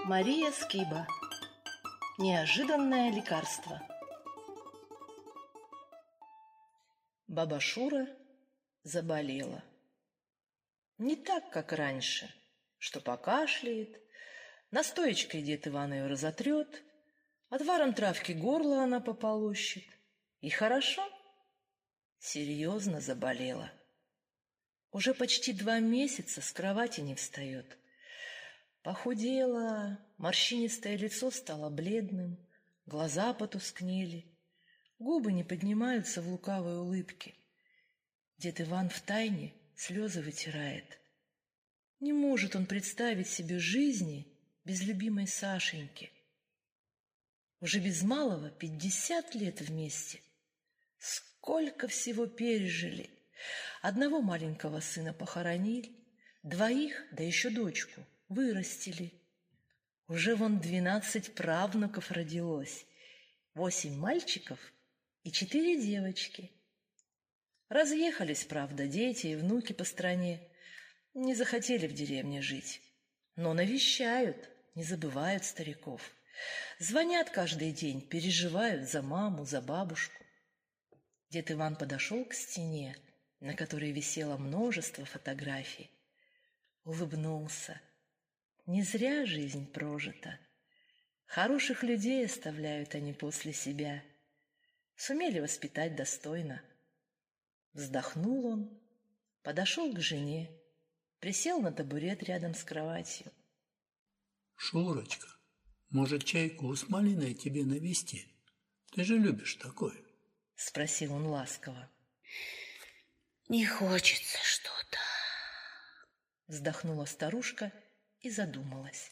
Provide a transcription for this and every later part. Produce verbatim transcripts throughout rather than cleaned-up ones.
Мария Скиба. Неожиданное лекарство. Баба Шура заболела. Не так, как раньше, что покашляет, настоечкой дед Иван ее разотрет, отваром травки горло она пополощет. И хорошо? Серьезно заболела. Уже почти два месяца с кровати не встает. Похудела, морщинистое лицо стало бледным, глаза потускнели, губы не поднимаются в лукавой улыбке. Дед Иван втайне слезы вытирает. Не может он представить себе жизни без любимой Сашеньки. Уже без малого пятьдесят лет вместе. Сколько всего пережили! Одного маленького сына похоронили, двоих, да еще дочку, вырастили. Уже вон двенадцать правнуков родилось, восемь мальчиков и четыре девочки. Разъехались, правда, дети и внуки по стране, не захотели в деревне жить, но навещают, не забывают стариков. Звонят каждый день, переживают за маму, за бабушку. Дед Иван подошел к стене, на которой висело множество фотографий. Улыбнулся. Не зря жизнь прожита. Хороших людей оставляют они после себя. Сумели воспитать достойно. Вздохнул он, подошел к жене, присел на табурет рядом с кроватью. «Шурочка, может, чайку с малиной тебе навести? Ты же любишь такое?» — спросил он ласково. «Не хочется что-то», — вздохнула старушка и задумалась.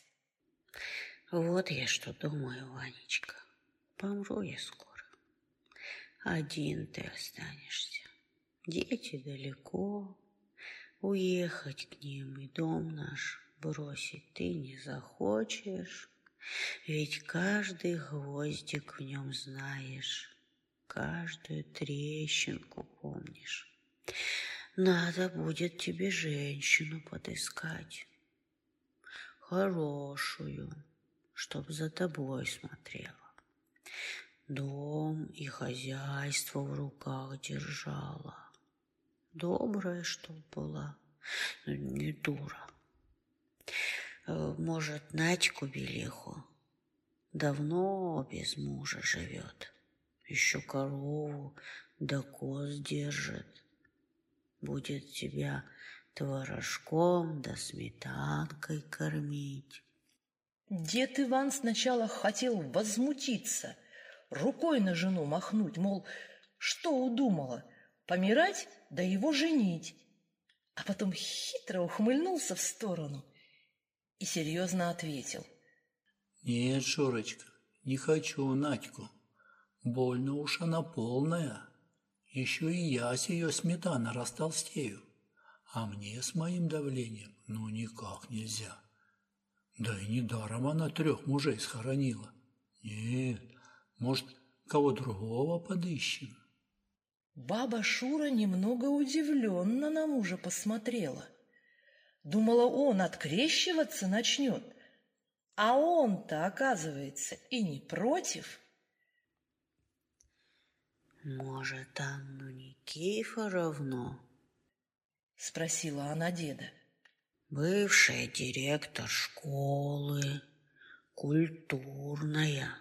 «Вот я что думаю, Ванечка. Помру я скоро. Один ты останешься. Дети далеко. Уехать к ним и дом наш бросить ты не захочешь. Ведь каждый гвоздик в нем знаешь, каждую трещинку помнишь. Надо будет тебе женщину подыскать, хорошую, чтоб за тобой смотрела, дом и хозяйство в руках держала, добрая чтоб была, но не дура. Может, Надьку Белиху давно без мужа живет, еще корову да коз держит, будет тебя творожком да сметанкой кормить». Дед Иван сначала хотел возмутиться, рукой на жену махнуть, мол, что удумала, помирать да его женить. А потом хитро ухмыльнулся в сторону и серьезно ответил. «Нет, Шурочка, не хочу Надьку. Больно уж она полная. Еще и я с ее сметана растолстею. А мне с моим давлением ну никак нельзя. Да и недаром она трех мужей схоронила. Нет, может, кого другого подыщем?» Баба Шура немного удивленно на мужа посмотрела. Думала, он открещиваться начнет, а он-то, оказывается, и не против. «Может, Анну Никифоровну?» — спросила она деда. «Бывшая директор школы, культурная.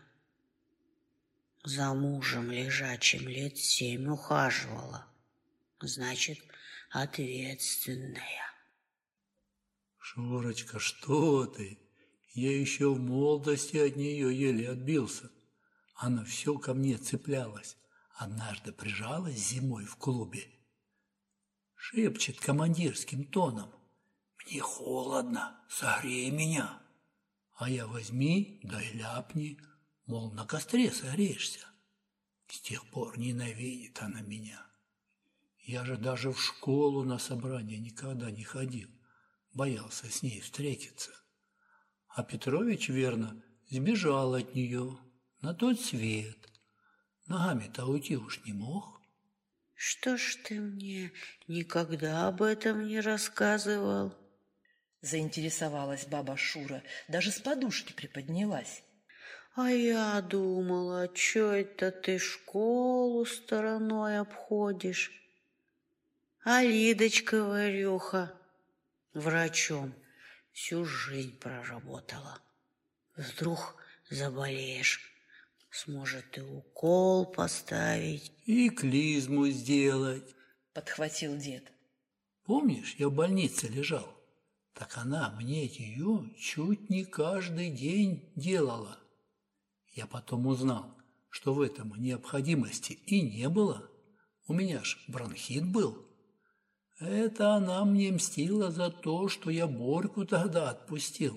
За мужем лежачим лет семь ухаживала. Значит, ответственная». «Шурочка, что ты? Я еще в молодости от нее еле отбился. Она все ко мне цеплялась. Однажды прижалась зимой в клубе. Шепчет командирским тоном: «Мне холодно, согрей меня». А я возьми, да и ляпни, мол, на костре согреешься. С тех пор ненавидит она меня. Я же даже в школу на собрание никогда не ходил, боялся с ней встретиться. А Петрович, верно, сбежал от нее на тот свет. Ногами-то уйти уж не мог. «Что ж ты мне никогда об этом не рассказывал?» Заинтересовалась баба Шура, даже с подушки приподнялась. А я думала, чё это ты школу стороной обходишь? А Лидочка Варюха врачом всю жизнь проработала. Вдруг заболеешь, сможет и укол поставить, и клизму сделать. Подхватил дед. Помнишь, я в больнице лежал? Так она мне ее чуть не каждый день делала. Я потом узнал, что в этом необходимости и не было. У меня ж бронхит был. Это она мне мстила за то, что я Борьку тогда отпустил.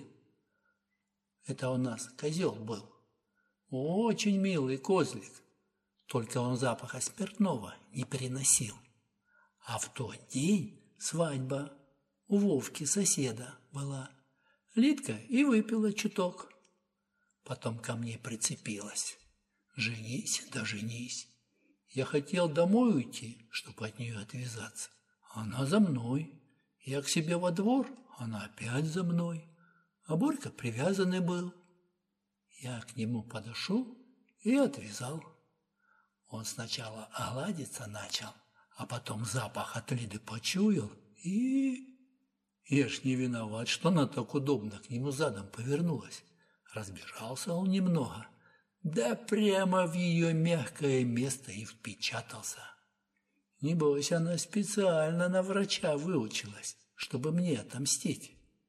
Это у нас козел был. Очень милый козлик. Только он запаха спиртного не переносил. А в тот день свадьба у Вовки соседа была. Лидка и выпила чуток. Потом ко мне прицепилась. Женись, да женись. Я хотел домой уйти, чтобы от нее отвязаться. Она за мной. Я к себе во двор, она опять за мной. А Борька привязанный был. Я к нему подошел и отвязал. Он сначала огладиться начал, а потом запах от Лиды почуял и... Я ж не виноват, что она так удобно к нему задом повернулась. Разбежался он немного, да прямо в ее мягкое место и впечатался. Небось, она специально на врача выучилась, чтобы мне отомстить.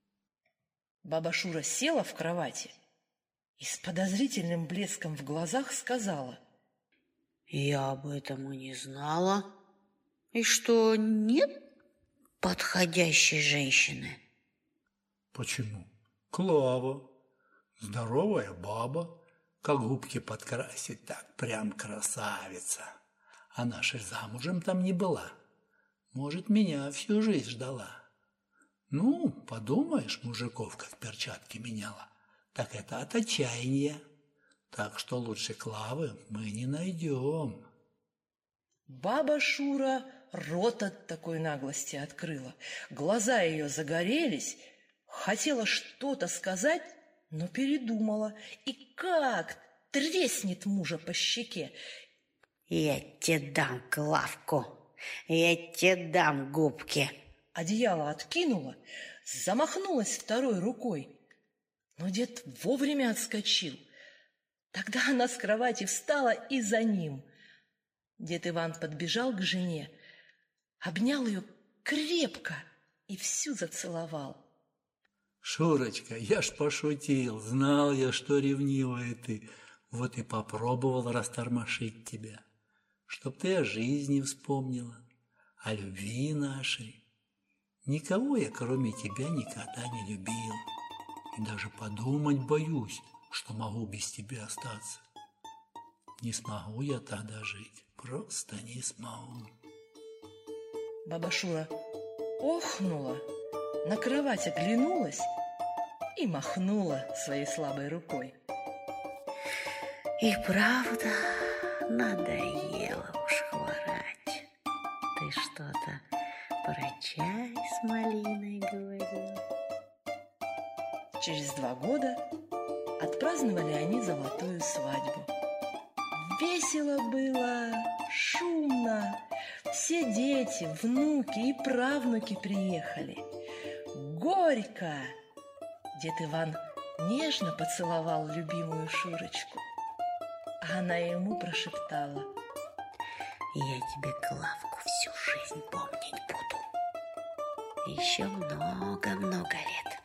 Баба Шура села в кровати и с подозрительным блеском в глазах сказала: я об этом и не знала. И что, нет подходящей женщины? Почему? Клава. Здоровая баба. Как губки подкрасить, так прям красавица. Она же замужем там не была. Может, меня всю жизнь ждала. Ну, подумаешь, мужиков как перчатки меняла. Так это от отчаяния. Так что лучше Клавы мы не найдем. Баба Шура рот от такой наглости открыла. Глаза ее загорелись. Хотела что-то сказать, но передумала. И как треснет мужа по щеке. Я тебе дам Клавку, я тебе дам губки. Одеяло откинула, замахнулась второй рукой. Но дед вовремя отскочил. Тогда она с кровати встала и за ним. Дед Иван подбежал к жене, обнял ее крепко и всю зацеловал. Шурочка, я ж пошутил, знал я, что ревнивая ты, вот и попробовал растормошить тебя, чтоб ты о жизни вспомнила, о любви нашей. Никого я, кроме тебя, никогда не любил, и даже подумать боюсь, что могу без тебя остаться. Не смогу я тогда жить, просто не смогу. Баба Шура охнула, на кровать оглянулась и махнула своей слабой рукой. И правда, надоело уж хворать. Ты что-то про чай с малиной говорил? Через два года отпраздновали они золотую свадьбу. Весело было, шумно. Все дети, внуки и правнуки приехали. Горько! Дед Иван нежно поцеловал любимую Шурочку. А она ему прошептала: я тебе Клавку всю жизнь помнить буду. Еще много-много лет.